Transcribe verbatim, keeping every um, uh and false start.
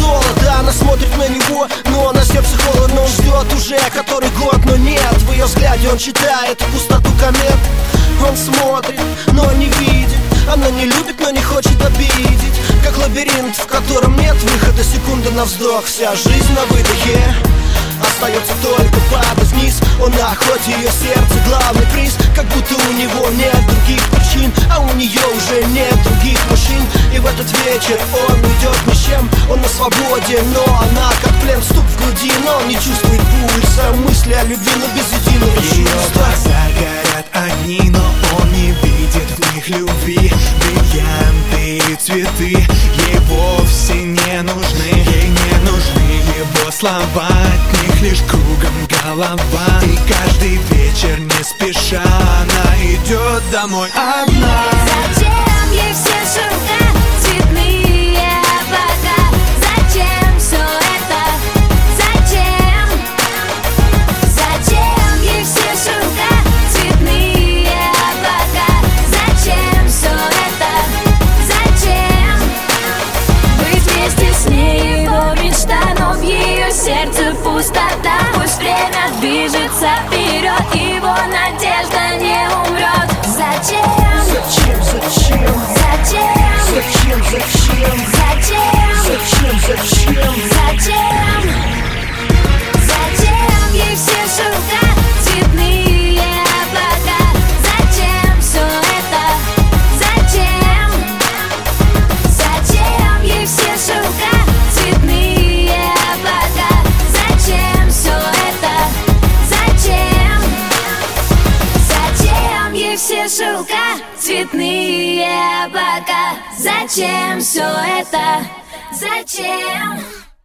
золото, она смотрит на него, но на сердце холодно. Он ждет уже который год, но нет. В ее взгляде он читает пустоту комет. Он смотрит, но не видит. Она не любит, но не хочет обидеть. Как лабиринт, в котором нет выхода. Секунда на вздох, вся жизнь на выдохе. Остается только падать вниз. Он на охоте, ее сердце главный приз. Как будто у него нет других причин, а у нее уже нет других мужчин. И в этот вечер он уйдет ни с чем. Он на свободе, но она как плен. Стук в груди, но он не чувствует пульса. Мысли о любви, но без единого чувства. Ее глаза горят огни, но он не видит в них любви. Бриллианты и цветы ей вовсе не нужны. Ей не нужны его слова, от них лишь кругом голова. И каждый вечер не спеша она идет домой одна. Зачем ей все шелка, цветные облака? Зачем все это? Зачем? Зачем ей все шелка, цветные облака? Зачем все это? Зачем? Быть вместе с ней его мечта, но в ее сердце пустота. Пусть время движется вперед, его надежда не умрет. Зачем? Зачем, зачем? Зачем? Зачем, зачем? Зачем? Зачем, зачем? Зачем? Зачем ей все шелка, цветные облака? Зачем все это? Зачем? Зачем ей все шелка, цветные облака? Зачем все это? Зачем? Зачем ей все шелка, цветные облака? Зачем все это? Зачем?